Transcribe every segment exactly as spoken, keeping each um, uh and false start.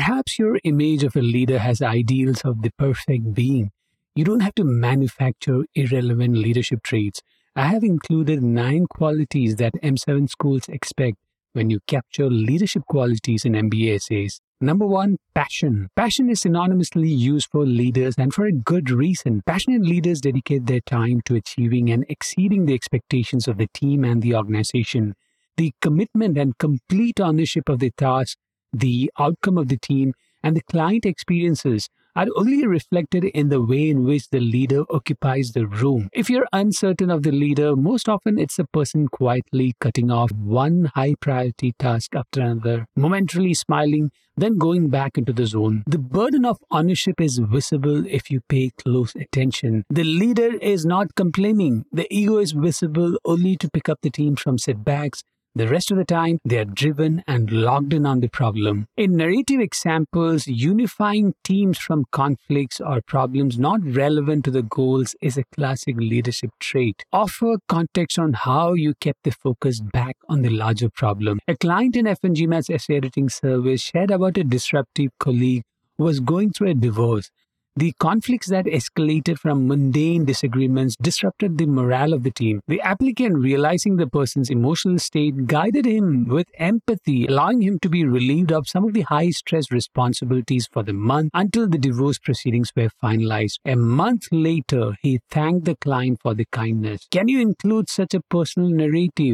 Perhaps your image of a leader has ideals of the perfect being. You don't have to manufacture irrelevant leadership traits. I have included nine qualities that M seven schools expect when you capture leadership qualities in M B A essays. Number one, passion. Passion is synonymously used for leaders and for a good reason. Passionate leaders dedicate their time to achieving and exceeding the expectations of the team and the organization. The commitment and complete ownership of the task, the outcome of the team, and the client experiences are only reflected in the way in which the leader occupies the room. If you're uncertain of the leader, most often it's a person quietly cutting off one high priority task after another, momentarily smiling, then going back into the zone. The burden of ownership is visible if you pay close attention. The leader is not complaining. The ego is visible only to pick up the team from setbacks. The rest of the time, they are driven and logged in on the problem. In narrative examples, unifying teams from conflicts or problems not relevant to the goals is a classic leadership trait. Offer context on how you kept the focus back on the larger problem. A client in F and G Mat's essay editing service shared about a disruptive colleague who was going through a divorce. The conflicts that escalated from mundane disagreements disrupted the morale of the team. The applicant, realizing the person's emotional state, guided him with empathy, allowing him to be relieved of some of the high-stress responsibilities for the month until the divorce proceedings were finalized. A month later, he thanked the client for the kindness. Can you include such a personal narrative?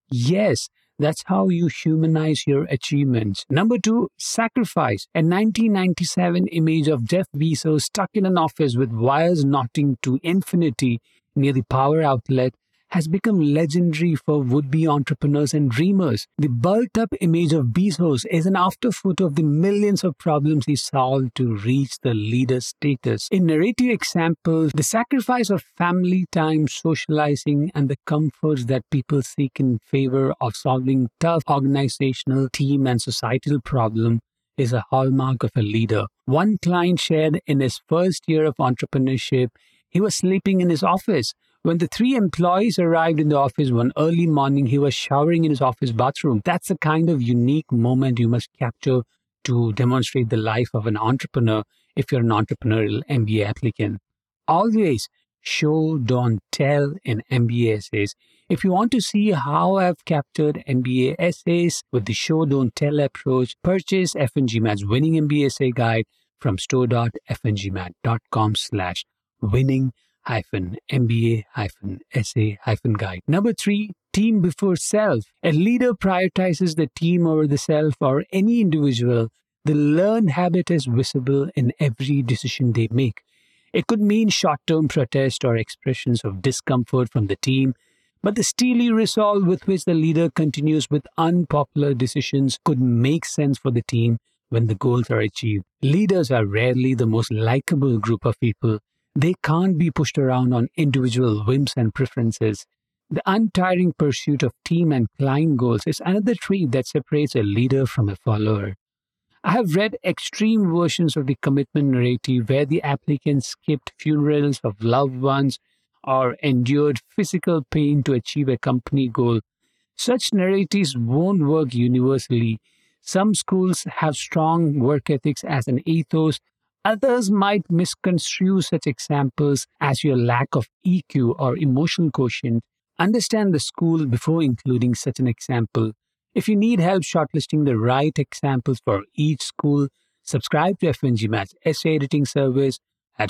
Yes. That's how you humanize your achievements. Number two, sacrifice. A nineteen ninety-seven image of Jeff Bezos stuck in an office with wires knotting to infinity near the power outlet has become legendary for would-be entrepreneurs and dreamers. The bulked-up image of Bezos is an afterthought of the millions of problems he solved to reach the leader status. In narrative examples, the sacrifice of family time, socializing, and the comforts that people seek in favor of solving tough organizational, team, and societal problems is a hallmark of a leader. One client shared in his first year of entrepreneurship, he was sleeping in his office. When the three employees arrived in the office one early morning, he was showering in his office bathroom. That's the kind of unique moment you must capture to demonstrate the life of an entrepreneur if you're an entrepreneurial M B A applicant. Always show, don't tell in M B A essays. If you want to see how I've captured M B A essays with the show, don't tell approach, purchase F and G Mat's Winning M B A Essay Guide from store.fngmat.com slash winning hyphen MBA hyphen essay hyphen guide. Number three, team before self. A leader prioritizes the team over the self or any individual. The learned habit is visible in every decision they make. It could mean short-term protest or expressions of discomfort from the team, but the steely resolve with which the leader continues with unpopular decisions could make sense for the team when the goals are achieved. Leaders are rarely the most likable group of people. They can't be pushed around on individual whims and preferences. The untiring pursuit of team and client goals is another trait that separates a leader from a follower. I have read extreme versions of the commitment narrative where the applicant skipped funerals of loved ones or endured physical pain to achieve a company goal. Such narratives won't work universally. Some schools have strong work ethics as an ethos. Others might misconstrue such examples as your lack of E Q or emotional quotient. Understand the school before including such an example. If you need help shortlisting the right examples for each school, subscribe to F and G Mat's essay editing service at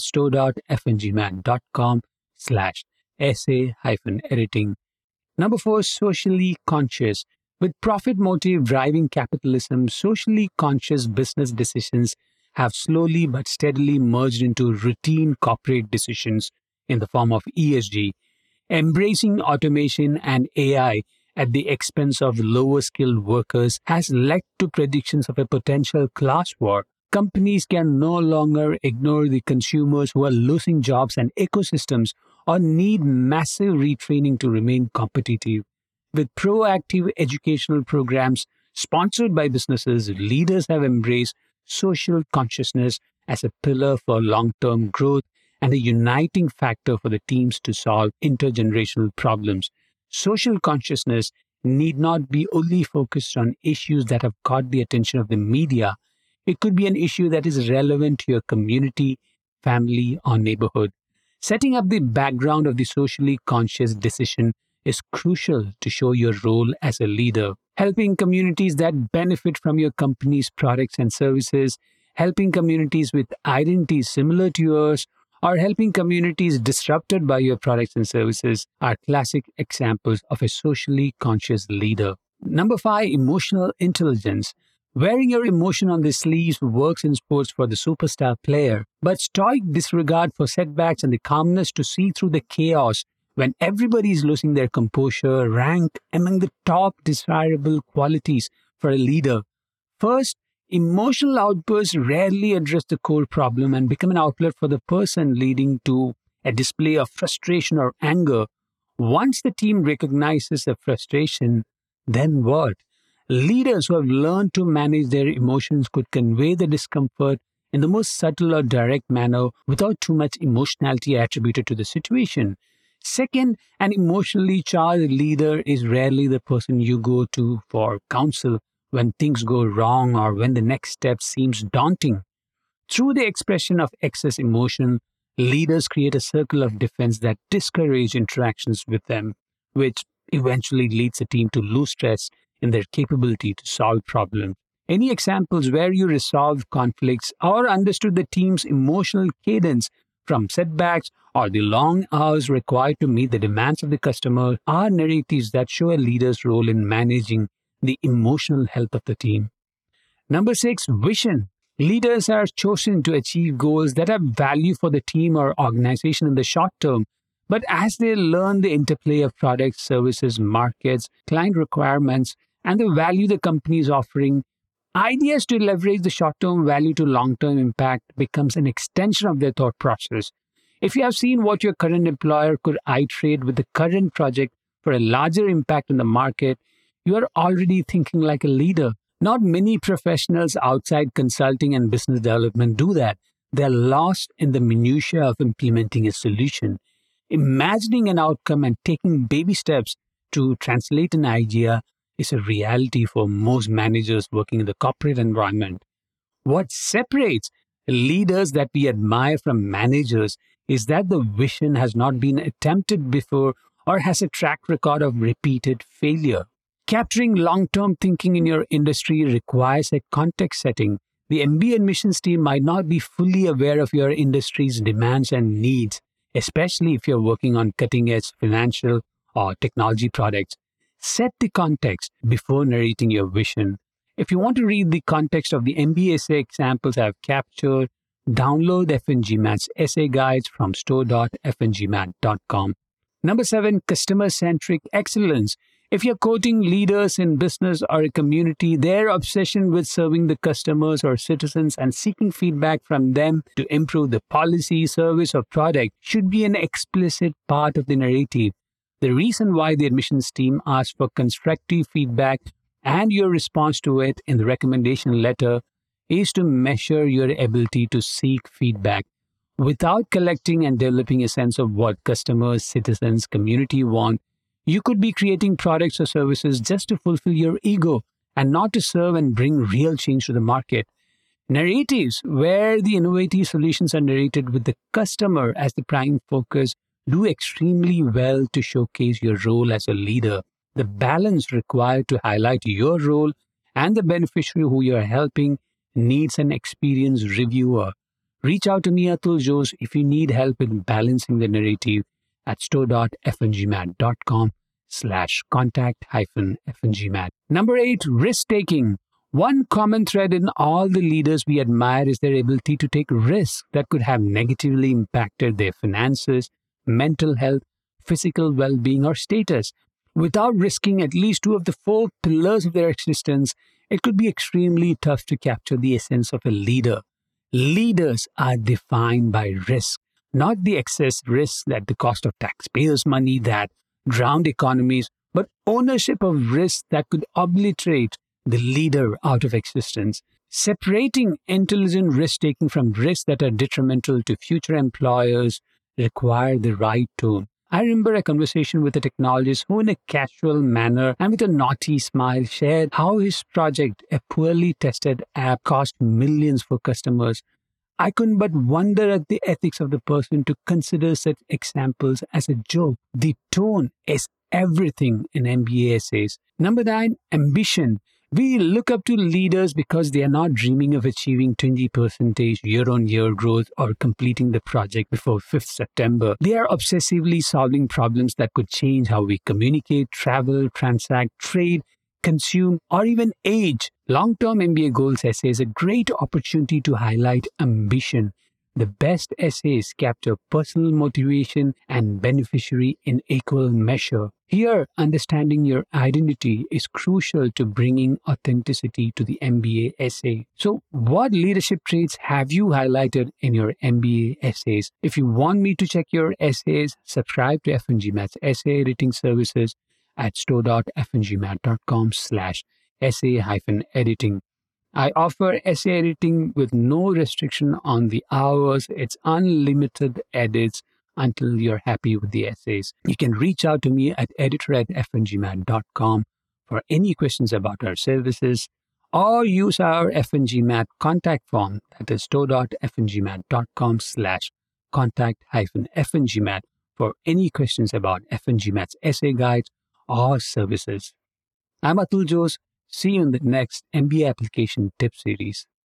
store.fngmat.com slash essay hyphen editing. Number four, socially conscious. With profit motive driving capitalism, socially conscious business decisions have slowly but steadily merged into routine corporate decisions in the form of E S G. Embracing automation and A I at the expense of lower-skilled workers has led to predictions of a potential class war. Companies can no longer ignore the consumers who are losing jobs and ecosystems or need massive retraining to remain competitive. With proactive educational programs sponsored by businesses, leaders have embraced social consciousness as a pillar for long-term growth and a uniting factor for the teams to solve intergenerational problems. Social consciousness need not be only focused on issues that have caught the attention of the media. It could be an issue that is relevant to your community, family, or neighborhood. Setting up the background of the socially conscious decision is crucial to show your role as a leader. Helping communities that benefit from your company's products and services, helping communities with identities similar to yours, or helping communities disrupted by your products and services are classic examples of a socially conscious leader. Number five, emotional intelligence. Wearing your emotion on the sleeves works in sports for the superstar player, but stoic disregard for setbacks and the calmness to see through the chaos when everybody is losing their composure rank among the top desirable qualities for a leader. First, emotional outbursts rarely address the core problem and become an outlet for the person, leading to a display of frustration or anger. Once the team recognizes the frustration, then what? Leaders who have learned to manage their emotions could convey the discomfort in the most subtle or direct manner without too much emotionality attributed to the situation. Second, an emotionally charged leader is rarely the person you go to for counsel when things go wrong or when the next step seems daunting. Through the expression of excess emotion, leaders create a circle of defense that discourage interactions with them, which eventually leads the team to lose trust in their capability to solve problems. Any examples where you resolved conflicts or understood the team's emotional cadence from setbacks or the long hours required to meet the demands of the customer are narratives that show a leader's role in managing the emotional health of the team. Number six, vision. Leaders are chosen to achieve goals that have value for the team or organization in the short term. But as they learn the interplay of products, services, markets, client requirements, and the value the company is offering, ideas to leverage the short-term value to long-term impact becomes an extension of their thought process. If you have seen what your current employer could iterate with the current project for a larger impact in the market, you are already thinking like a leader. Not many professionals outside consulting and business development do that. They're lost in the minutiae of implementing a solution. Imagining an outcome and taking baby steps to translate an idea is a reality for most managers working in the corporate environment. What separates leaders that we admire from managers is that the vision has not been attempted before or has a track record of repeated failure. Capturing long-term thinking in your industry requires a context setting. The M B A admissions team might not be fully aware of your industry's demands and needs, especially if you're working on cutting-edge financial or technology products. Set the context before narrating your vision. If you want to read the context of the M B A essay examples I've captured, download F N G Mat's essay guides from store dot f n g mat dot com. Number seven, customer-centric excellence. If you're quoting leaders in business or a community, their obsession with serving the customers or citizens and seeking feedback from them to improve the policy, service, or product should be an explicit part of the narrative. The reason why the admissions team asks for constructive feedback and your response to it in the recommendation letter is to measure your ability to seek feedback. Without collecting and developing a sense of what customers, citizens, community want, you could be creating products or services just to fulfill your ego and not to serve and bring real change to the market. Narratives where the innovative solutions are narrated with the customer as the prime focus do extremely well to showcase your role as a leader. The balance required to highlight your role and the beneficiary who you are helping needs an experienced reviewer. Reach out to me, Atul Jose, if you need help in balancing the narrative at store dot f n g mat dot com slash contact hyphen f n g mat. Number eight, risk-taking. One common thread in all the leaders we admire is their ability to take risks that could have negatively impacted their finances, mental health, physical well-being, or status. Without risking at least two of the four pillars of their existence, it could be extremely tough to capture the essence of a leader. Leaders are defined by risk, not the excess risk that the cost of taxpayers' money that drowned economies, but ownership of risk that could obliterate the leader out of existence. Separating intelligent risk-taking from risks that are detrimental to future employers require the right tone. I remember a conversation with a technologist who, in a casual manner and with a naughty smile, shared how his project, a poorly tested app, cost millions for customers. I couldn't but wonder at the ethics of the person to consider such examples as a joke. The tone is everything in M B A essays. Number nine, ambition. We look up to leaders because they are not dreaming of achieving twenty percent year-on-year growth or completing the project before fifth September. They are obsessively solving problems that could change how we communicate, travel, transact, trade, consume, or even age. Long-term M B A goals essay is a great opportunity to highlight ambition. The best essays capture personal motivation and beneficiary in equal measure. Here, understanding your identity is crucial to bringing authenticity to the M B A essay. So, what leadership traits have you highlighted in your M B A essays? If you want me to check your essays, subscribe to F N G Math's essay editing services at store.fngmat.com slash essay hyphen editing. I offer essay editing with no restriction on the hours. It's unlimited edits until you're happy with the essays. You can reach out to me at editor at f n g mat dot com for any questions about our services, or use our F N G Mat contact form, that is store.fngmat.com slash contact hyphen fngmat for any questions about F N G Mat's essay guides or services. I'm Atul Jose. See you in the next M B A application tip series.